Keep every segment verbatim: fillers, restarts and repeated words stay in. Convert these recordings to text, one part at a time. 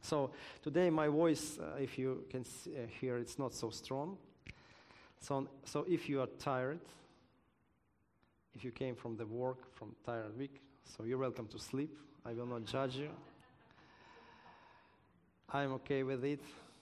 So today my voice, uh, if you can s- uh, hear, it's not so strong. So, so if you are tired, if you came from the work, from tired week, so you're welcome to sleep. I will not judge you. I'm okay with it.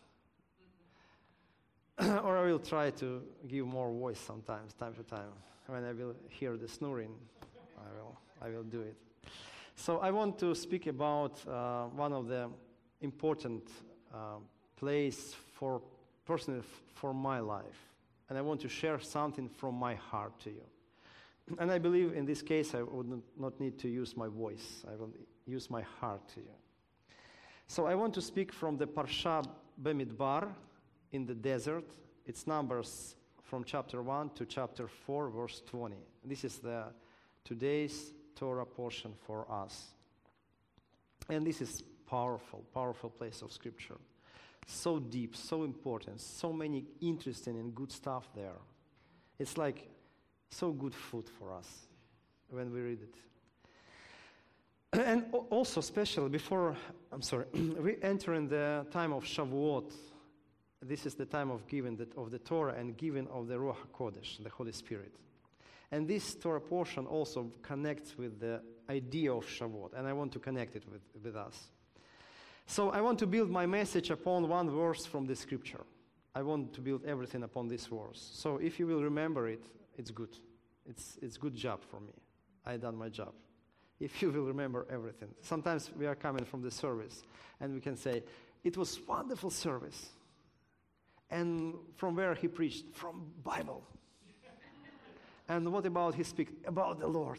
Or I will try to give more voice sometimes, time to time. When I will hear the snoring, I will, I will do it. So I want to speak about uh, one of the important uh, place for personally f- for my life. And I want to share something from my heart to you. And I believe in this case I would not- not need to use my voice. I will use my heart to you. So I want to speak from the Parsha Bemidbar in the desert. It's Numbers from chapter one to chapter four, verse twenty. This is the today's Torah portion for us. And this is powerful, powerful place of Scripture. So deep, so important, so many interesting and good stuff there. It's like so good food for us when we read it. And al- also, especially before, I'm sorry, we enter in the time of Shavuot. This is the time of giving the, of the Torah and giving of the Ruach HaKodesh, the Holy Spirit. And this Torah portion also connects with the idea of Shavuot, and I want to connect it with, with us. So I want to build my message upon one verse from the Scripture. I want to build everything upon this verse. So if you will remember it, it's good. It's it's good job for me. I done my job. If you will remember everything. Sometimes we are coming from the service, and we can say, it was wonderful service. And from where he preached? From Bible. And what about he speak? About the Lord.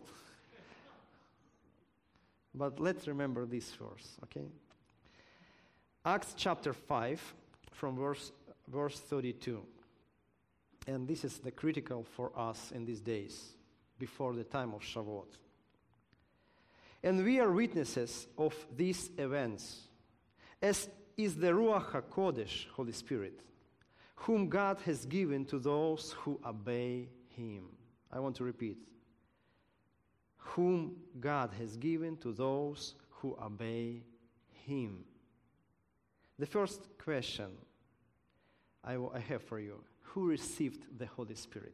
But let's remember this verse, okay? Acts chapter five, from verse, verse thirty-two. And this is the critical for us in these days, before the time of Shavuot. And we are witnesses of these events, as is the Ruach HaKodesh, Holy Spirit, whom God has given to those who obey Him. I want to repeat. Whom God has given to those who obey Him. The first question I, w- I have for you, who received the Holy Spirit?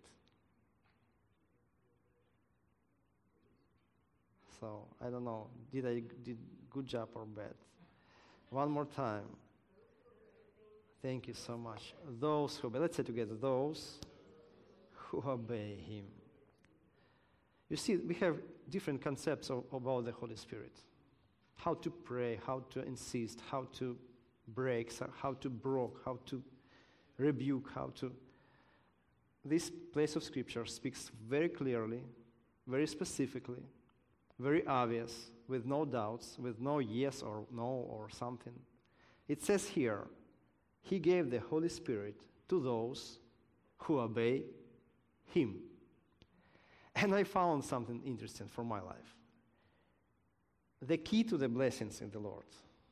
So, I don't know, did I did good job or bad? One more time. Thank you so much. Those who obey, let's say together, those who obey Him. You see, we have different concepts of, about the Holy Spirit. How to pray, how to insist, how to break, so how to broke, how to rebuke, how to... This place of Scripture speaks very clearly, very specifically, very obvious, with no doubts, with no yes or no or something. It says here, He gave the Holy Spirit to those who obey Him. And I found something interesting for my life. The key to the blessings in the Lord.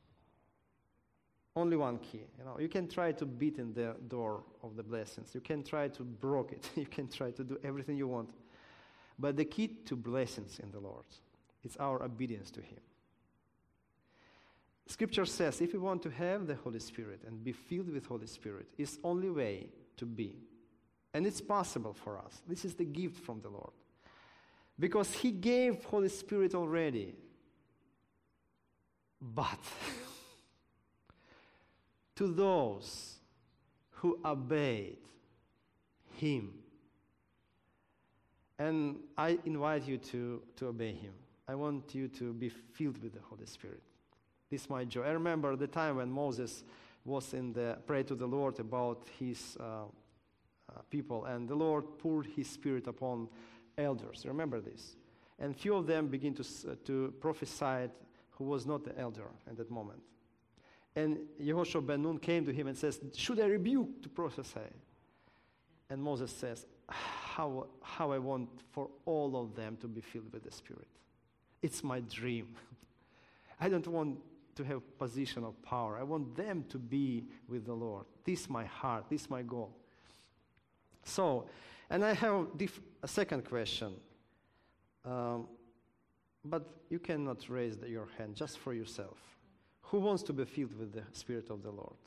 Only one key. You know, you can try to beat in the door of the blessings. You can try to broke it. You can try to do everything you want. But the key to blessings in the Lord is our obedience to Him. Scripture says if we want to have the Holy Spirit and be filled with Holy Spirit, it's only way to be. And it's possible for us. This is the gift from the Lord. Because He gave Holy Spirit already. But to those who obeyed Him. And I invite you to, to obey Him. I want you to be filled with the Holy Spirit. This is my joy. I remember the time when Moses was in the pray to the Lord about his uh, uh, people, and the Lord poured His Spirit upon elders. Remember this? And few of them began to uh, to prophesy who was not the elder at that moment. And Yehoshua ben Nun came to him and says, "Should I rebuke to prophesy?" And Moses says, "How how I want for all of them to be filled with the Spirit. It's my dream. I don't want to have position of power. I want them to be with the Lord. This is my heart. This is my goal." So, and I have diff- a second question. Um, but you cannot raise the, your hand just for yourself. Who wants to be filled with the Spirit of the Lord?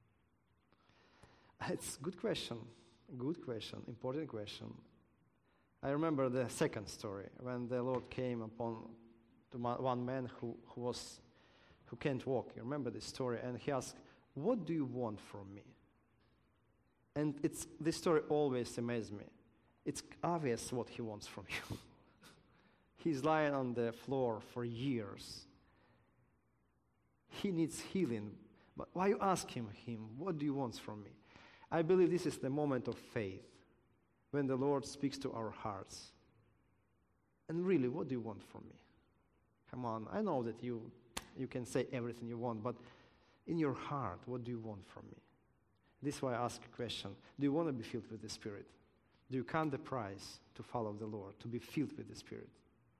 It's a good question. Good question. Important question. I remember the second story when the Lord came upon to one man who, who was who can't walk. You remember this story? And he asked, "What do you want from me?" And it's this story always amazes me. It's obvious what he wants from you. He's lying on the floor for years. He needs healing. But why you ask him, him, what do you want from me? I believe this is the moment of faith, when the Lord speaks to our hearts. And really, what do you want from me? Come on, I know that you, you can say everything you want, but in your heart, what do you want from me? This is why I ask a question. Do you want to be filled with the Spirit? Do you count the price to follow the Lord, to be filled with the Spirit?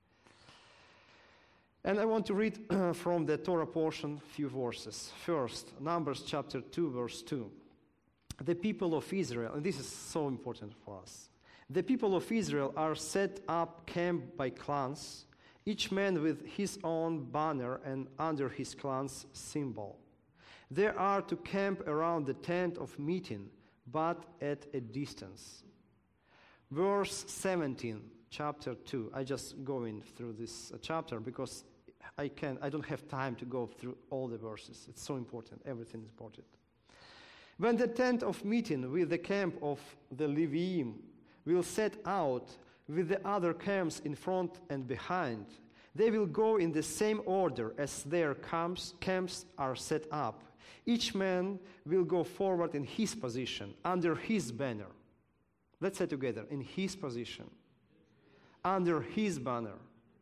And I want to read uh, from the Torah portion a few verses. First, Numbers chapter two, verse two. The people of Israel, and this is so important for us. The people of Israel are set up camp by clans, each man with his own banner and under his clan's symbol. They are to camp around the tent of meeting, but at a distance. Verse seventeen, chapter two. I just going through this uh, chapter because I can. I don't have time to go through all the verses. It's so important. Everything is important. When the tent of meeting with the camp of the Leviim will set out with the other camps in front and behind, they will go in the same order as their camps, camps are set up. Each man will go forward in his position, under his banner. Let's say together, in his position, under his banner.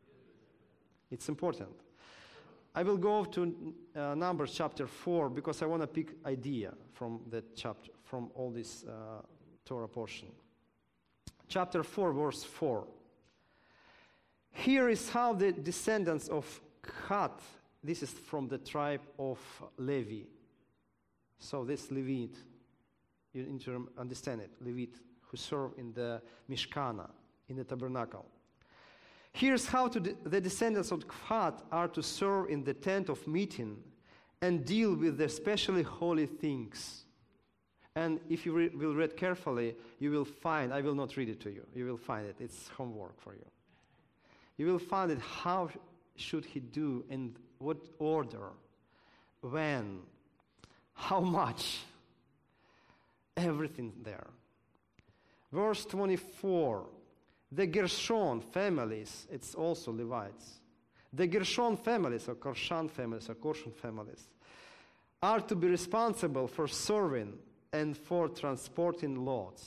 It's important. I will go to uh, Numbers chapter four because I want to pick idea from that chapter, from all this uh, Torah portion. Chapter four, verse four. Here is how the descendants of Khat, this is from the tribe of Levi. So this Levite, you need to understand it, Levite, who serve in the Mishkana, in the tabernacle. Here's how to de- the descendants of Khat are to serve in the tent of meeting and deal with the especially holy things. And if you re- will read carefully, you will find, I will not read it to you, you will find it, it's homework for you. You will find it, how should he do, in what order, when, how much, everything there. Verse twenty-four. The Gershon families, it's also Levites. The Gershon families, or Korshan families, or Korshan families, are to be responsible for serving and for transporting loads.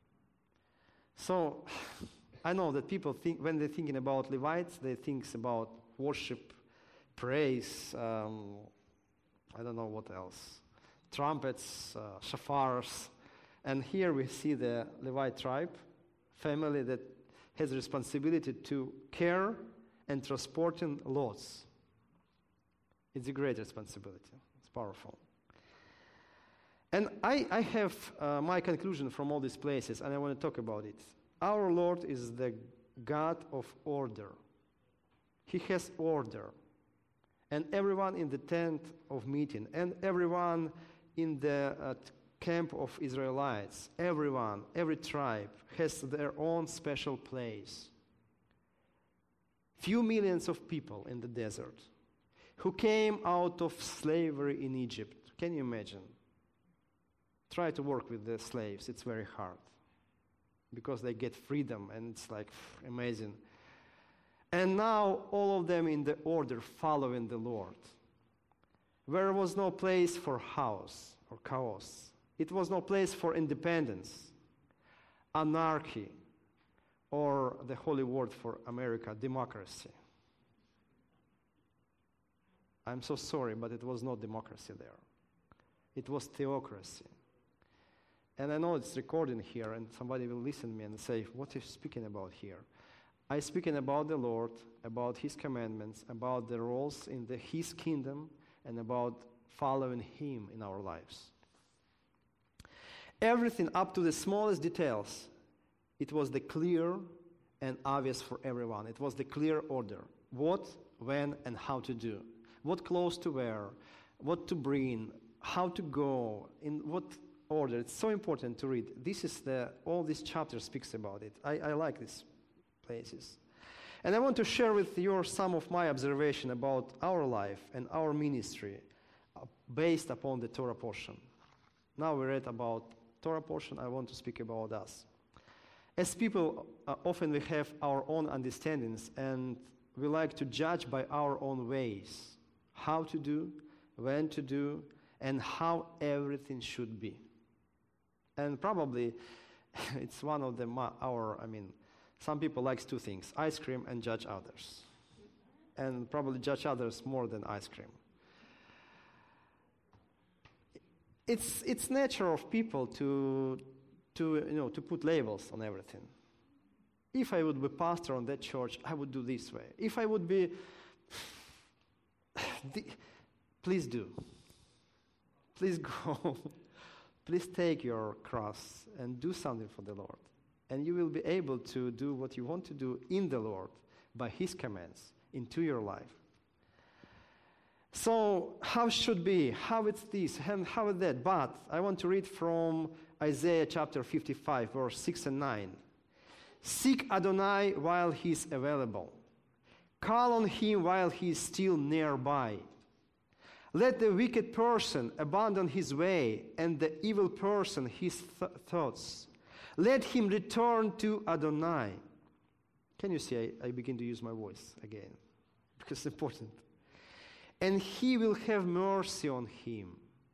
So, I know that people think, when they're thinking about Levites, they think about worship, praise, um, I don't know what else, trumpets, uh, shafars. And here we see the Levite tribe, family that has responsibility to care and transporting loads. It's a great responsibility. It's powerful. And I, I have uh, my conclusion from all these places, and I want to talk about it. Our Lord is the God of order. He has order. And everyone in the tent of meeting, and everyone in the uh, camp of Israelites, everyone, every tribe has their own special place. Few millions of people in the desert who came out of slavery in Egypt. Can you imagine? Try to work with the slaves. It's very hard because they get freedom and it's like pff, amazing. And now all of them in the order following the Lord. There was no place for chaos or chaos. It was no place for independence, anarchy, or the holy word for America, democracy. I'm so sorry, but it was not democracy there. It was theocracy. And I know it's recording here, and somebody will listen to me and say, what are you speaking about here? I'm speaking about the Lord, about His commandments, about the roles in the, His kingdom, and about following Him in our lives. Everything up to the smallest details, it was the clear and obvious for everyone. It was the clear order. What, when, and how to do. What clothes to wear, what to bring, how to go, in what order. It's so important to read. This is the, all this chapter speaks about it. I, I like these places. And I want to share with you some of my observation about our life and our ministry uh, based upon the Torah portion. Now we read about Torah portion, I want to speak about us. As people, uh, often we have our own understandings and we like to judge by our own ways, how to do, when to do, and how everything should be. And probably it's one of the, our, I mean, some people like two things, ice cream and judge others. And probably judge others more than ice cream. It's, it's nature of people to, to, you know, to put labels on everything. If I would be pastor on that church, I would do this way. If I would be, please do. Please go. Please take your cross and do something for the Lord. And you will be able to do what you want to do in the Lord by His commands into your life. So how should be? How it's this and how is that? But I want to read from Isaiah chapter fifty-five, verse six and nine. Seek Adonai while He is available. Call on Him while He is still nearby. Let the wicked person abandon his way and the evil person his th- thoughts. Let him return to Adonai. Can you see I, I begin to use my voice again? Because it's important. And He will have mercy on him.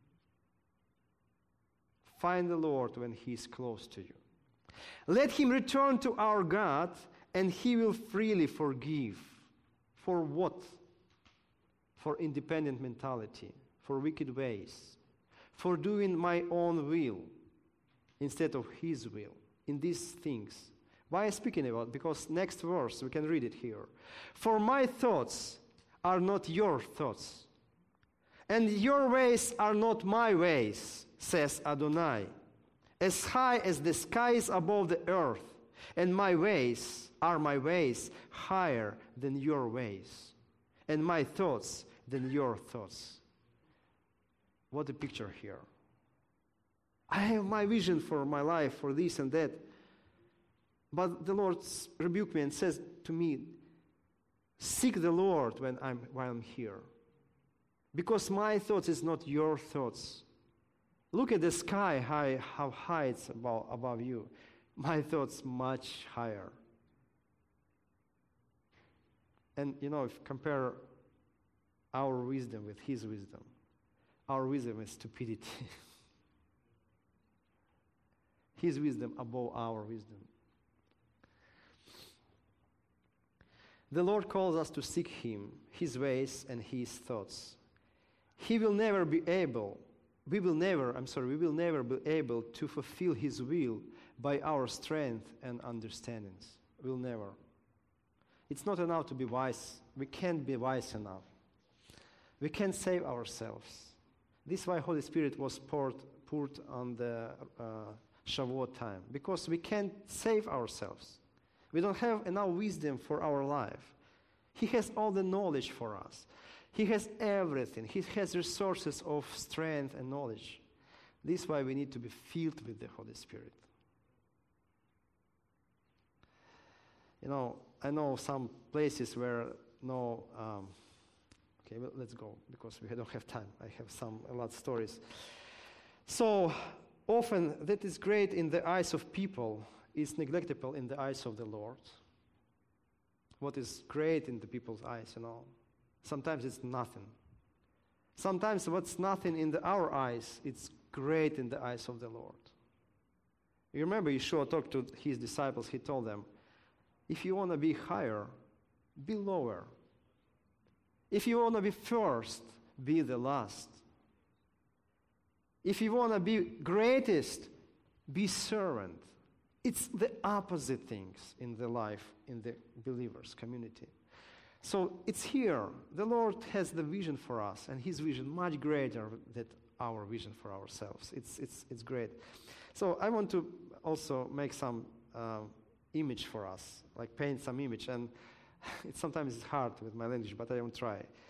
Find the Lord when He is close to you. Let him return to our God, and He will freely forgive. For what? For independent mentality, for wicked ways, for doing my own will instead of His will in these things. Why am I speaking about? Because next verse, we can read it here. For my thoughts are not your thoughts, and your ways are not my ways, says Adonai. As high as the sky is above the earth, and my ways are my ways higher than your ways, and my thoughts than your thoughts. What a picture here. I have my vision for my life, for this and that. But the Lord rebuked me and says to me, seek the Lord when I'm, while I'm here. Because my thoughts is not your thoughts. Look at the sky, high, how high it's above, above you. My thoughts much higher. And you know, if you compare our wisdom with His wisdom, our wisdom is stupidity. His wisdom above our wisdom. The Lord calls us to seek Him, His ways and His thoughts. He will never be able, we will never, I'm sorry, we will never be able to fulfill His will by our strength and understandings. We'll never. It's not enough to be wise. We can't be wise enough. We can't save ourselves. This is why Holy Spirit was poured, poured on the uh, Shavuot time, because we can't save ourselves. We don't have enough wisdom for our life. He has all the knowledge for us. He has everything. He has resources of strength and knowledge. This is why we need to be filled with the Holy Spirit. You know, I know some places where no, um, okay, well, let's go, because we don't have time. I have some, a lot of stories. So, often that is great in the eyes of people is neglectable in the eyes of the Lord. What is great in the people's eyes, you know, sometimes it's nothing. Sometimes what's nothing in the, our eyes, it's great in the eyes of the Lord. You remember Yeshua talked to His disciples, He told them, if you want to be higher, be lower. If you want to be first, be the last. If you want to be greatest, be servant. It's the opposite things in the life, in the believers' community. So it's here. The Lord has the vision for us, and His vision much greater than our vision for ourselves. It's, it's, it's great. So I want to also make some uh, image for us, like paint some image. And it sometimes it's hard with my language, but I will try.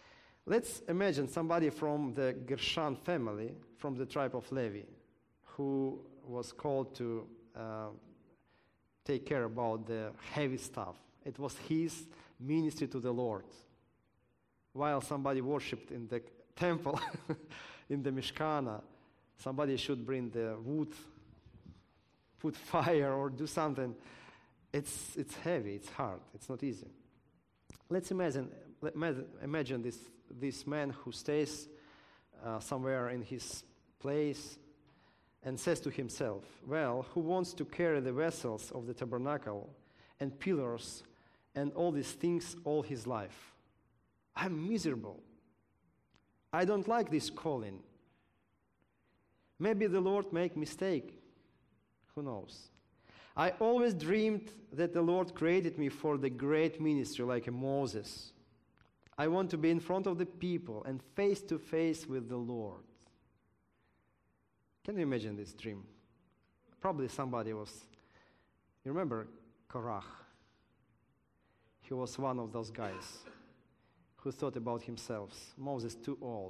Let's imagine somebody from the Gershon family, from the tribe of Levi, who was called to uh, take care about the heavy stuff. It was his ministry to the Lord. While somebody worshipped in the temple, in the Mishkana, somebody should bring the wood, put fire or do something. It's, it's heavy, it's hard, it's not easy. Let's imagine, let, imagine this, this man who stays uh, somewhere in his place and says to himself, well, who wants to carry the vessels of the tabernacle and pillars and all these things all his life? I'm miserable. I don't like this calling. Maybe the Lord make mistake. Who knows? I always dreamed that the Lord created me for the great ministry like a Moses. I want to be in front of the people and face to face with the Lord. Can you imagine this dream? Probably somebody was, you remember Korach? He was one of those guys who thought about himself, Moses too old.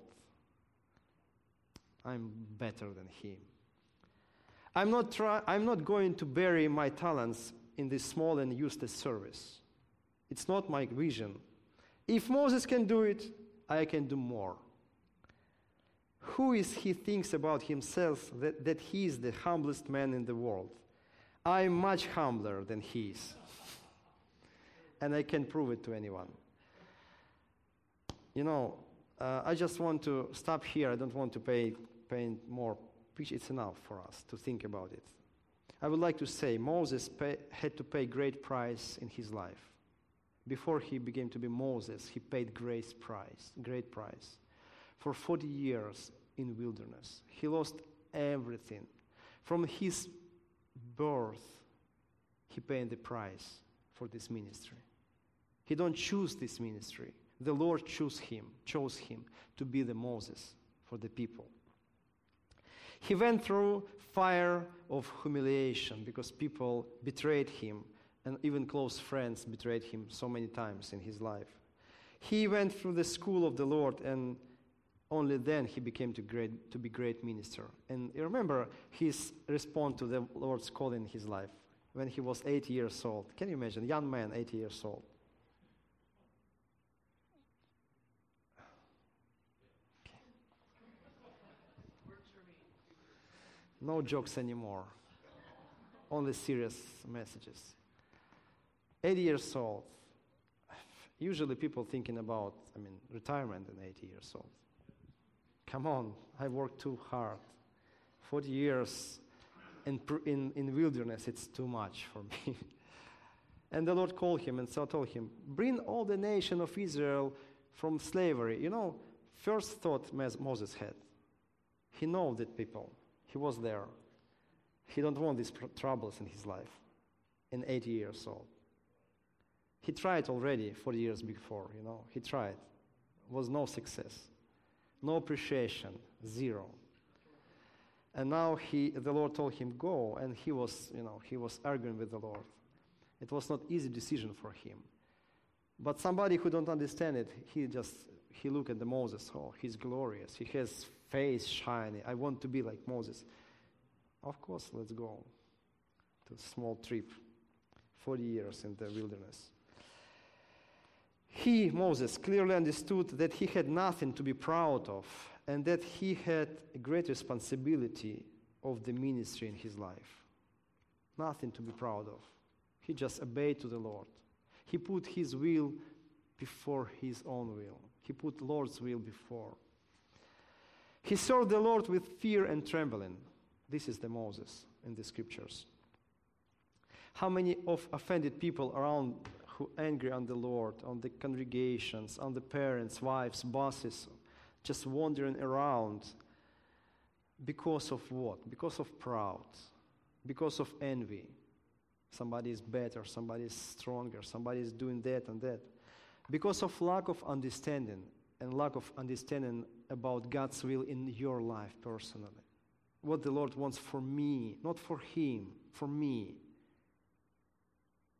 I'm better than him. I'm not, try- I'm not going to bury my talents in this small and useless service. It's not my vision. If Moses can do it, I can do more. Who is he thinks about himself that, that he is the humblest man in the world? I'm much humbler than he is. And I can prove it to anyone. You know, uh, I just want to stop here. I don't want to pay, paint more. It's enough for us to think about it. I would like to say Moses pay, had to pay great price in his life. Before he began to be Moses, he paid great price, great price. For forty years in wilderness, he lost everything. From his birth, he paid the price for this ministry. He don't choose this ministry. The Lord chose him, chose him to be the Moses for the people. He went through fire of humiliation because people betrayed him, and even close friends betrayed him so many times in his life. He went through the school of the Lord, and only then he became to, great, to be great minister. And you remember his response to the Lord's call in his life when he was eight years old. Can you imagine? Young man, eight years old. No jokes anymore. Only serious messages. eighty years old. Usually people thinking about, I mean, retirement in eighty years old. Come on, I worked too hard. forty years in, in, in wilderness, it's too much for me. And the Lord called him and so told him, bring all the nation of Israel from slavery. You know, first thought Moses had. He knows that people. He was there. He don't want these pr- troubles in his life. In eighty years old. He tried already forty years before, you know. He tried. Was no success. No appreciation. Zero. And now he, the Lord told him, go. And he was, you know, he was arguing with the Lord. It was not easy decision for him. But somebody who don't understand it, he just, he look at the Moses. Oh, he's glorious. He has face shiny. I want to be like Moses. Of course, let's go to a small trip. forty years in the wilderness. He, Moses, clearly understood that he had nothing to be proud of and that he had a great responsibility of the ministry in his life. Nothing to be proud of. He just obeyed to the Lord. He put his will before his own will. He put Lord's will before. He served the Lord with fear and trembling. This is the Moses in the scriptures. How many of offended people around who angry on the Lord, on the congregations, on the parents, wives, bosses, just wandering around because of what? Because of proud, because of envy. Somebody is better, somebody is stronger, somebody is doing that and that. Because of lack of understanding and lack of understanding about God's will in your life personally. What the Lord wants for me, not for him, for me.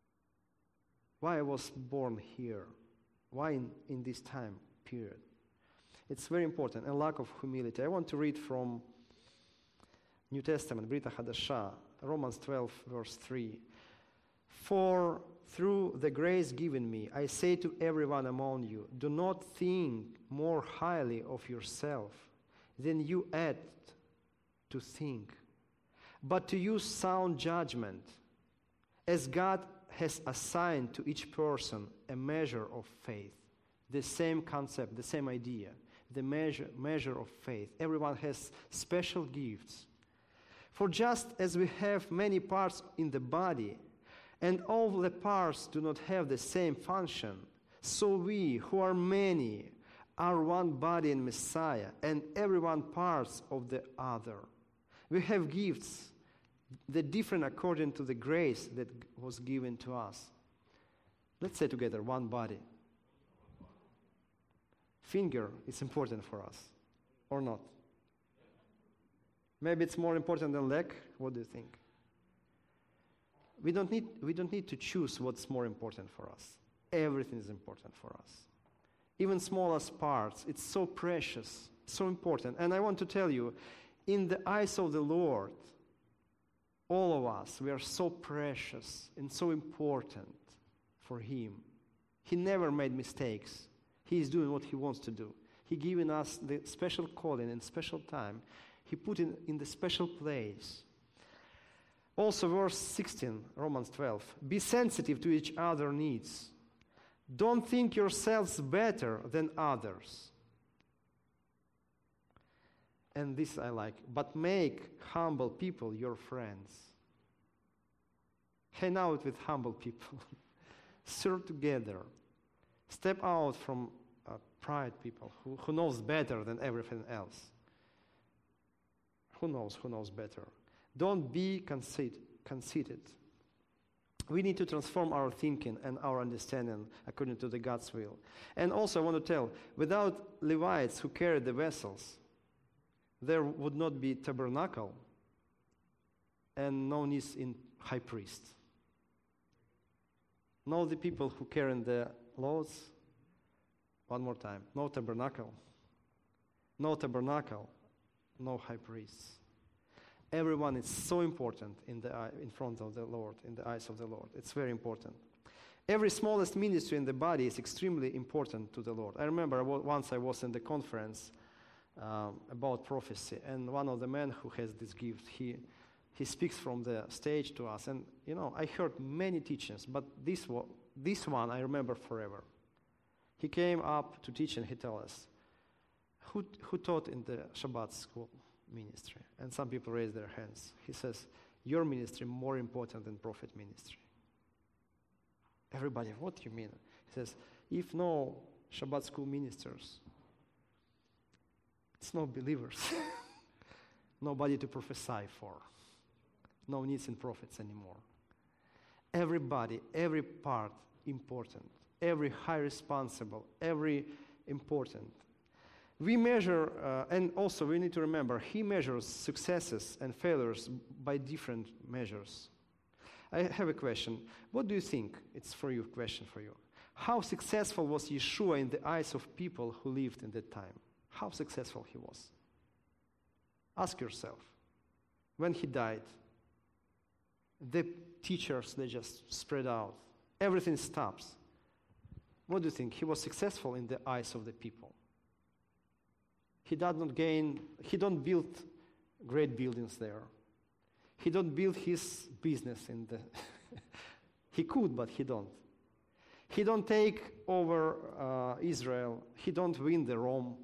Why I was born here? Why in, in this time period? It's very important, and lack of humility. I want to read from New Testament, Brita Hadasha, Romans twelve, verse three. For through the grace given me, I say to everyone among you, do not think more highly of yourself than you ought to think, but to use sound judgment, as God has assigned to each person a measure of faith. The same concept, the same idea, the measure, measure of faith. Everyone has special gifts. For just as we have many parts in the body, and all the parts do not have the same function, so we, who are many, are one body in Messiah, and everyone parts of the other. We have gifts that different according to the grace that was given to us. Let's say together, one body. Finger is important for us, or not? Maybe it's more important than leg. What do you think? We don't need, we don't need to choose what's more important for us. Everything is important for us. Even smallest parts, it's so precious, so important. And I want to tell you, in the eyes of the Lord, all of us, we are so precious and so important for Him. He never made mistakes. He is doing what He wants to do. He given us the special calling and special time. He put in, in the special place. Also, verse sixteen, Romans twelve. Be sensitive to each other's needs. Don't think yourselves better than others. And this I like. But make humble people your friends. Hang out with humble people. Serve together. Step out from uh, pride people who, who knows better than everything else. Who knows? Who knows better? Don't be conceit, conceited. We need to transform our thinking and our understanding according to the God's will. And also I want to tell, without Levites who carried the vessels, there would not be tabernacle and no need in high priest. No the people who carry the laws. One more time. No tabernacle. No tabernacle. No high priests. Everyone is so important in the eye, in front of the Lord, in the eyes of the Lord. It's very important. Every smallest ministry in the body is extremely important to the Lord. I remember once I was in the conference um, about prophecy, and one of the men who has this gift, he he speaks from the stage to us, and you know I heard many teachings, but this one, this one I remember forever. He came up to teach, and he told us, who who taught in the Shabbat school ministry? And some people raised their hands. He says, your ministry more important than prophet ministry. Everybody, what do you mean? He says, if no Shabbat school ministers, it's no believers. Nobody to prophesy for. No needs in prophets anymore. Everybody, every part important. Every high responsible, every important. We measure, uh, and also we need to remember, He measures successes and failures by different measures. I have a question. What do you think? It's for you, question for you. How successful was Yeshua in the eyes of people who lived in that time? How successful He was? Ask yourself. When He died, the teachers, they just spread out. Everything stops. What do you think? He was successful in the eyes of the people. He did not gain, he don't build great buildings there. He don't build his business in the, he could, but he don't. He don't take over uh, Israel. He don't win the Rome.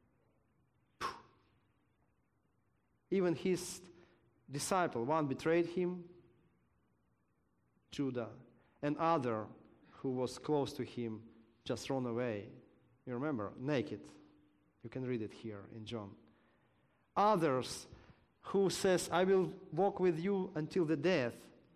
Even his disciple, one betrayed him, Judah, and other who was close to him just run away. You remember, naked. You can read it here in John. Others who says, I will walk with you until the death.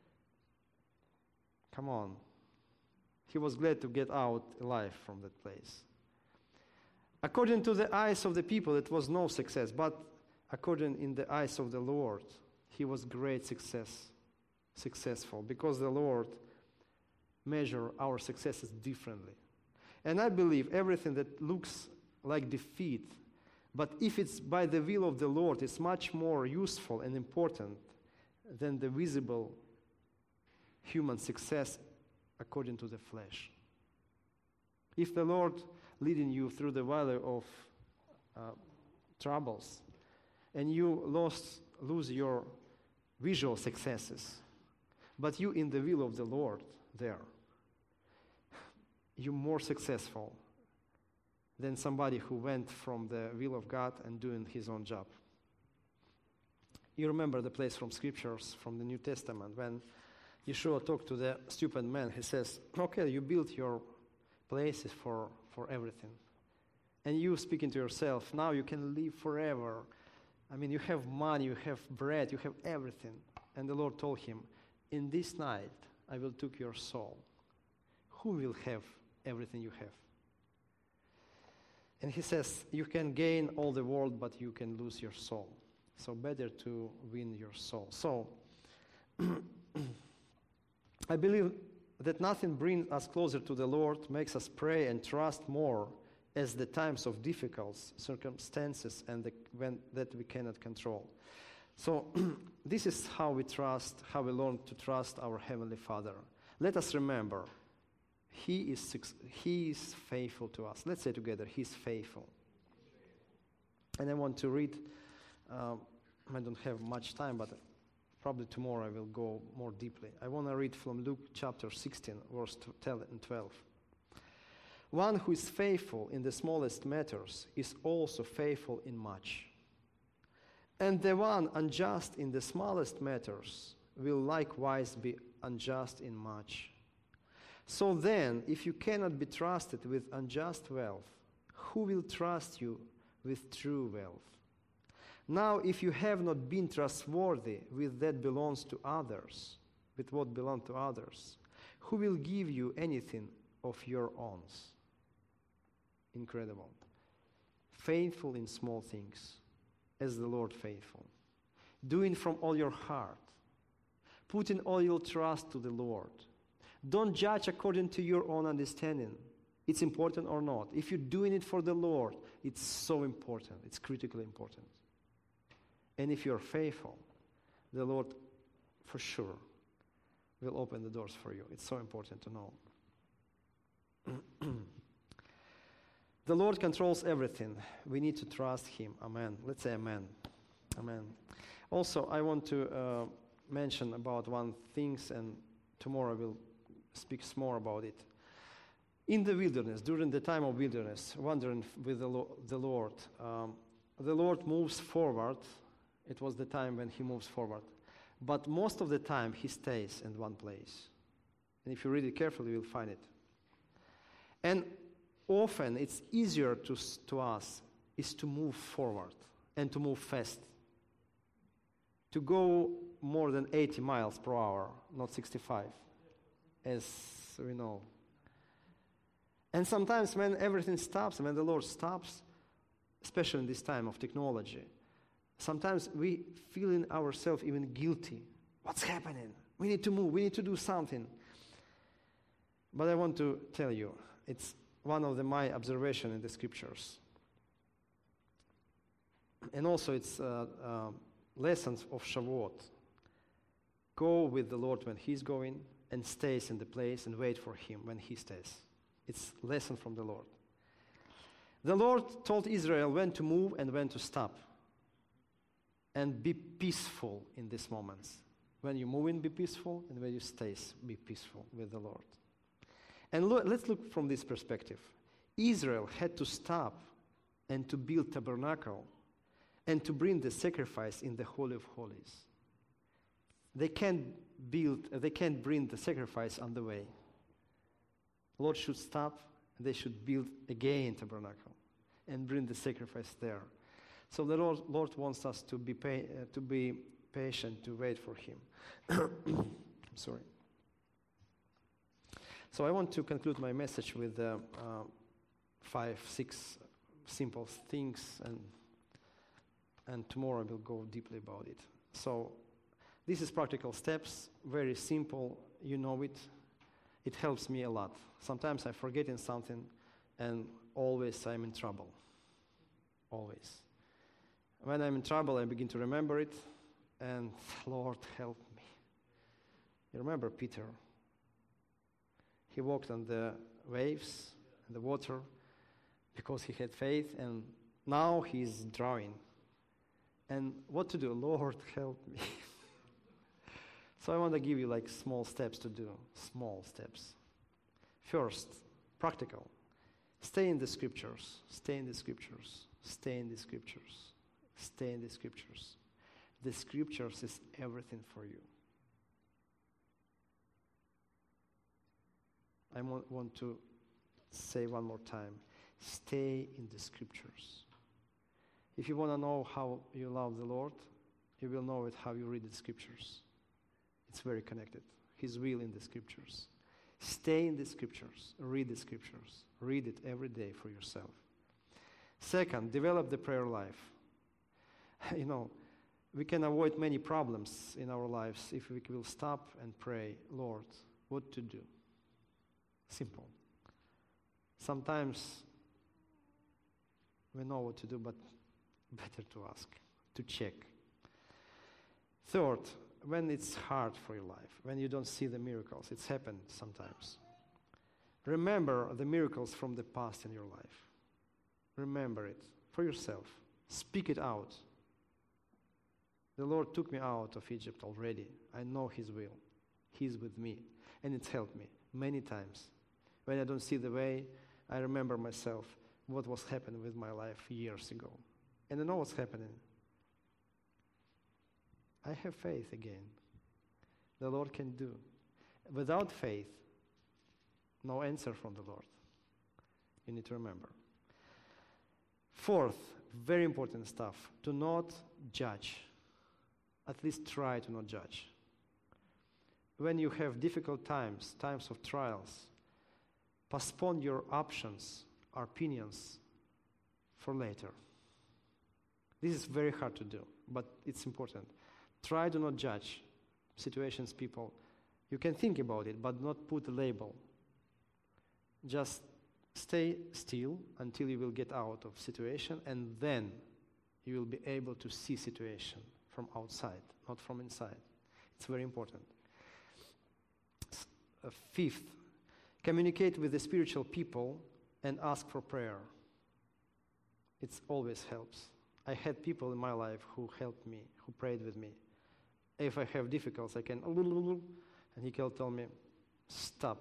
Come on. He was glad to get out alive from that place. According to the eyes of the people, it was no success, but according in the eyes of the Lord, he was great success, successful, because the Lord measure our successes differently. And I believe everything that looks like defeat But if it's by the will of the Lord, it's much more useful and important than the visible human success according to the flesh. If the Lord leading you through the valley of uh, troubles, and you lost, lose your visual successes, but you in the will of the Lord there, you're more successful than somebody who went from the will of God and doing his own job. You remember the place from scriptures from the New Testament when Yeshua talked to the stupid man. He says, okay, you built your places for, for everything. And you speaking to yourself, now you can live forever. I mean, you have money, you have bread, you have everything. And the Lord told him, in this night I will take your soul. Who will have everything you have? And he says, you can gain all the world, but you can lose your soul. So better to win your soul. So I believe that nothing brings us closer to the Lord, makes us pray and trust more as the times of difficult circumstances and the, when, that we cannot control. So this is how we trust, how we learn to trust our Heavenly Father. Let us remember, He is, he is faithful to us. Let's say together, He's faithful. And I want to read, um, I don't have much time, but probably tomorrow I will go more deeply. I want to read from Luke chapter sixteen, verse ten and twelve. One who is faithful in the smallest matters is also faithful in much. And the one unjust in the smallest matters will likewise be unjust in much. So then, if you cannot be trusted with unjust wealth, who will trust you with true wealth? Now, if you have not been trustworthy with that belongs to others, with what belongs to others, who will give you anything of your own? Incredible. Faithful in small things, as the Lord faithful. Doing from all your heart. Putting all your trust to the Lord. Don't judge according to your own understanding. It's important or not. If you're doing it for the Lord, it's so important. It's critically important. And if you're faithful, the Lord for sure will open the doors for you. It's so important to know. The Lord controls everything. We need to trust Him. Amen. Let's say amen. Amen. Also, I want to uh, mention about one thing, and tomorrow we'll speak more about it. In the wilderness, during the time of wilderness, wandering with the, Lo- the Lord, um, the Lord moves forward. It was the time when He moves forward. But most of the time, He stays in one place. And if you read it carefully, you'll find it. And often, it's easier to, to us is to move forward and to move fast. To go more than eighty miles per hour, not sixty-five, as we know. And sometimes when everything stops, when the Lord stops, especially in this time of technology, sometimes we feel in ourselves even guilty. What's happening? We need to move. We need to do something. But I want to tell you, it's one of the, my observation in the scriptures. And also it's uh, uh, lessons of Shavuot. Go with the Lord when He's going and stays in the place and wait for Him when He stays. It's lesson from the Lord. The Lord told Israel when to move and when to stop. And be peaceful in these moments. When you move in, be peaceful, and when you stay, be peaceful with the Lord. And look, let's look from this perspective. Israel had to stop and to build tabernacle and to bring the sacrifice in the Holy of Holies. They can't build, they can't bring the sacrifice on the way. The Lord should stop, and they should build again tabernacle and bring the sacrifice there. So the Lord, Lord wants us to be pay, uh, to be patient, to wait for Him. I'm sorry. So I want to conclude my message with uh, uh, five, six simple things, and and tomorrow we'll go deeply about it. So this is practical steps, very simple. You know it. It helps me a lot. Sometimes I'm forgetting something, and always I'm in trouble. always. When I'm in trouble, I begin to remember it, and Lord, help me. You remember Peter? He walked on the waves and the water because he had faith, and now he's drowning. And what to do? Lord, help me. So I want to give you like small steps to do, small steps. First, practical. Stay in the scriptures, stay in the scriptures, stay in the scriptures, stay in the scriptures. The scriptures is everything for you. I want, want to say one more time, stay in the scriptures. If you want to know how you love the Lord, you will know it how you read the scriptures. It's very connected. His will in the scriptures. Stay in the scriptures. Read the scriptures. Read it every day for yourself. Second, develop the prayer life. You know, we can avoid many problems in our lives if we will stop and pray, Lord, what to do? Simple. Sometimes we know what to do, but better to ask, to check. Third, when it's hard for your life, when you don't see the miracles, it's happened sometimes. Remember the miracles from the past in your life. Remember it for yourself. Speak it out. The Lord took me out of Egypt already. I know His will. He's with me. And it's helped me many times. When I don't see the way, I remember myself, what was happening with my life years ago. And I know what's happening. I have faith again. The Lord can do. Without faith, no answer from the Lord. You need to remember. Fourth, very important stuff. Do not judge. At least try to not judge. When you have difficult times, times of trials, postpone your options or opinions for later. This is very hard to do, but it's important. Try to not judge situations, people. You can think about it, but not put a label. Just stay still until you will get out of situation, and then you will be able to see situation from outside, not from inside. It's very important. Uh, fifth, communicate with the spiritual people and ask for prayer. It always helps. I had people in my life who helped me, who prayed with me. If I have difficulties, I can, and he can tell me, stop.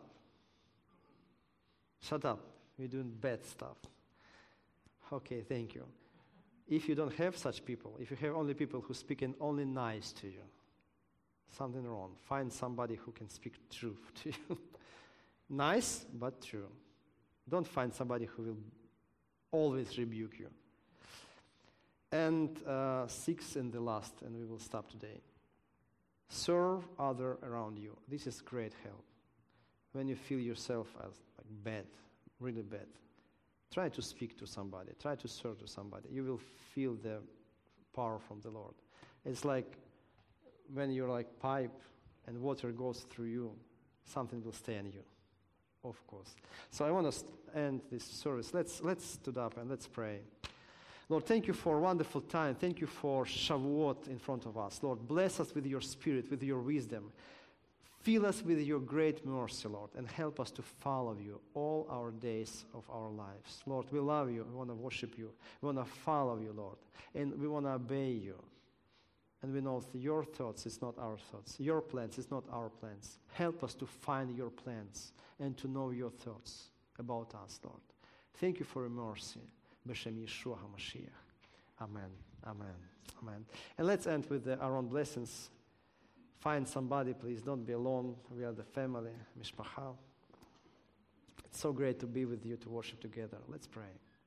Shut up. You're doing bad stuff. Okay, thank you. If you don't have such people, if you have only people who speak in only nice to you, something wrong. Find somebody who can speak truth to you. Nice, but true. Don't find somebody who will always rebuke you. And uh, sixth and the last, and we will stop today. Serve other around you. This is great help. When you feel yourself as like bad, really bad, try to speak to somebody. Try to serve to somebody. You will feel the power from the Lord. It's like when you're like pipe and water goes through you, something will stay in you, of course. So I want to end this service. Let's let's stood up and let's pray. Lord, thank you for a wonderful time. Thank you for Shavuot in front of us. Lord, bless us with your spirit, with your wisdom. Fill us with your great mercy, Lord, and help us to follow you all our days of our lives. Lord, we love you. We want to worship you. We want to follow you, Lord, and we want to obey you. And we know that your thoughts is not our thoughts. Your plans is not our plans. Help us to find your plans and to know your thoughts about us, Lord. Thank you for your mercy. B'Shem Yeshua HaMashiach. Amen. Amen. Amen. And let's end with the Aaron blessings. Find somebody, please. Don't be alone. We are the family, Mishpacha. It's so great to be with you, to worship together. Let's pray.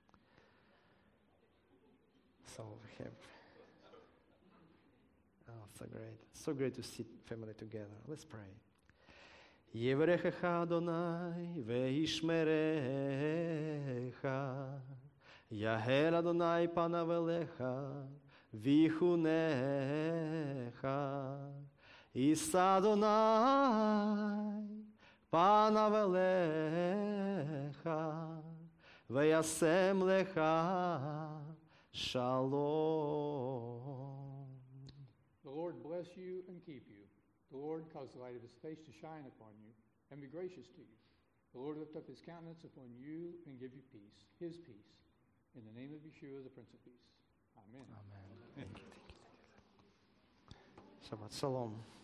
So we have... Oh, so great. So great to see family together. Let's pray. Yevrechecha Adonai ve'ishmerecha Yahel Adonai panav elecha v'yichunecha Yisa Adonai panav elecha ve'yasem lecha Shalom. The Lord bless you and keep you. The Lord cause the light of his face to shine upon you and be gracious to you. The Lord lift up his countenance upon you and give you peace, his peace. In the name of Yeshua, the Prince of Peace. Amen. Amen. Thank you. Thank you. Shabbat Shalom.